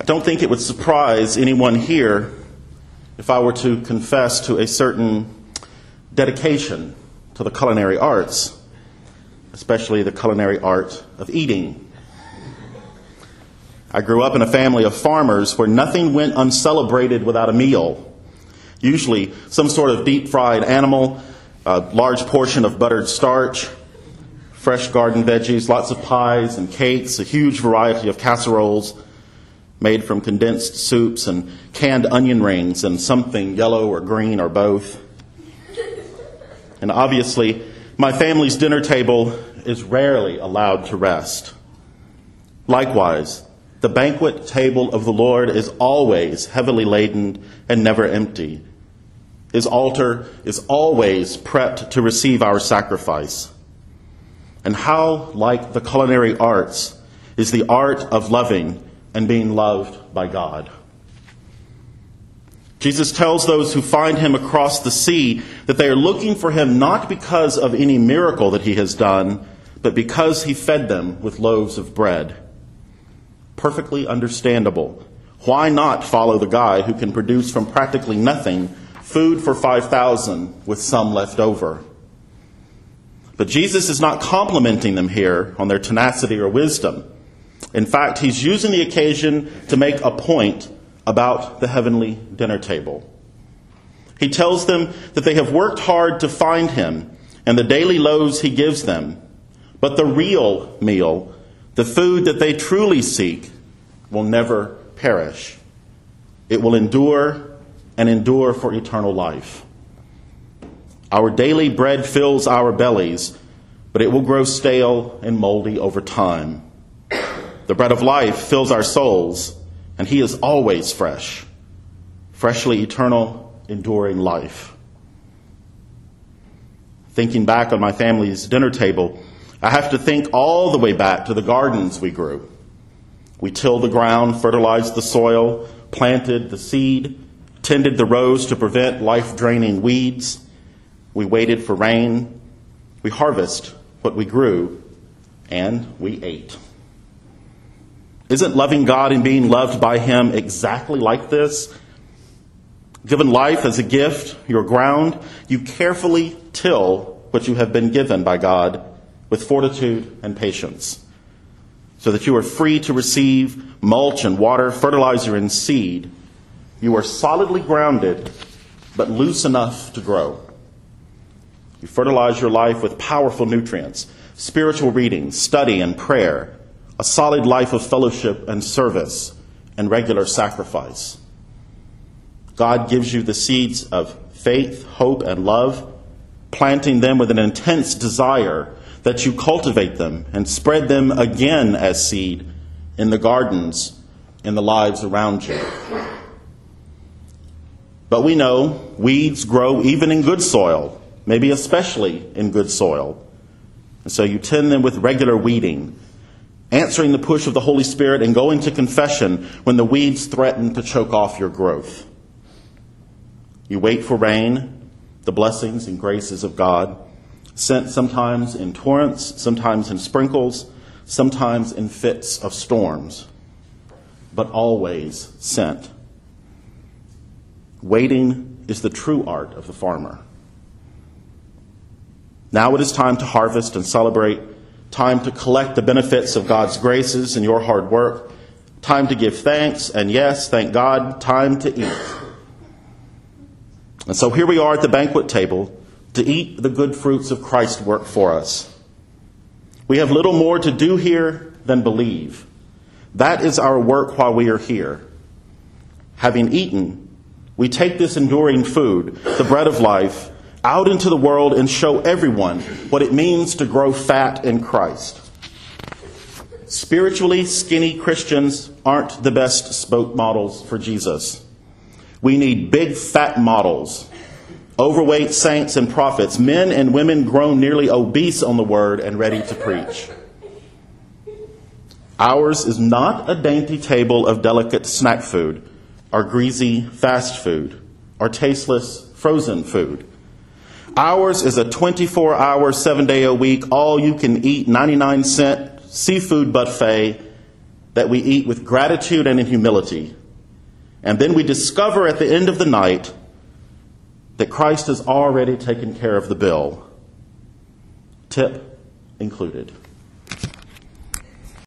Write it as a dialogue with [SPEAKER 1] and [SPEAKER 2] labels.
[SPEAKER 1] I don't think it would surprise anyone here if I were to confess to a certain dedication to the culinary arts, especially the culinary art of eating. I grew up in a family of farmers where nothing went uncelebrated without a meal. Usually some sort of deep-fried animal, a large portion of buttered starch, fresh garden veggies, lots of pies and cakes, a huge variety of casseroles made from condensed soups and canned onion rings and something yellow or green or both. And obviously, my family's dinner table is rarely allowed to rest. Likewise, the banquet table of the Lord is always heavily laden and never empty. His altar is always prepped to receive our sacrifice. And how like the culinary arts is the art of loving and being loved by God. Jesus tells those who find him across the sea that they are looking for him not because of any miracle that he has done, but because he fed them with loaves of bread. Perfectly understandable. Why not follow the guy who can produce from practically nothing food for 5,000 with some left over? But Jesus is not complimenting them here on their tenacity or wisdom. In fact, he's using the occasion to make a point about the heavenly dinner table. He tells them that they have worked hard to find him and the daily loaves he gives them. But the real meal, the food that they truly seek, will never perish. It will endure and endure for eternal life. Our daily bread fills our bellies, but it will grow stale and moldy over time. The bread of life fills our souls, and he is always fresh, freshly eternal, enduring life. Thinking back on my family's dinner table, I have to think all the way back to the gardens we grew. We tilled the ground, fertilized the soil, planted the seed, tended the rows to prevent life-draining weeds. We waited for rain. We harvested what we grew, and we ate. Isn't loving God and being loved by him exactly like this? Given life as a gift, your ground, you carefully till what you have been given by God with fortitude and patience, so that you are free to receive mulch and water, fertilizer and seed. You are solidly grounded, but loose enough to grow. You fertilize your life with powerful nutrients, spiritual reading, study, and prayer, a solid life of fellowship and service, and regular sacrifice. God gives you the seeds of faith, hope, and love, planting them with an intense desire that you cultivate them and spread them again as seed in the gardens, in the lives around you. But we know weeds grow even in good soil, maybe especially in good soil. And so you tend them with regular weeding, answering the push of the Holy Spirit and going to confession when the weeds threaten to choke off your growth. You wait for rain, the blessings and graces of God, sent sometimes in torrents, sometimes in sprinkles, sometimes in fits of storms, but always sent. Waiting is the true art of the farmer. Now it is time to harvest and celebrate, time to collect the benefits of God's graces in your hard work, time to give thanks, and yes, thank God, time to eat. And so here we are at the banquet table to eat the good fruits of Christ's work for us. We have little more to do here than believe. That is our work while we are here. Having eaten, we take this enduring food, the bread of life, out into the world and show everyone what it means to grow fat in Christ. Spiritually skinny Christians aren't the best spoke models for Jesus. We need big fat models, overweight saints and prophets, men and women grown nearly obese on the word and ready to preach. Ours is not a dainty table of delicate snack food, or greasy fast food, or tasteless frozen food. Ours is a 24-hour, 7-day-a-week, all-you-can-eat, 99-cent seafood buffet that we eat with gratitude and in humility. And then we discover at the end of the night that Christ has already taken care of the bill, tip included.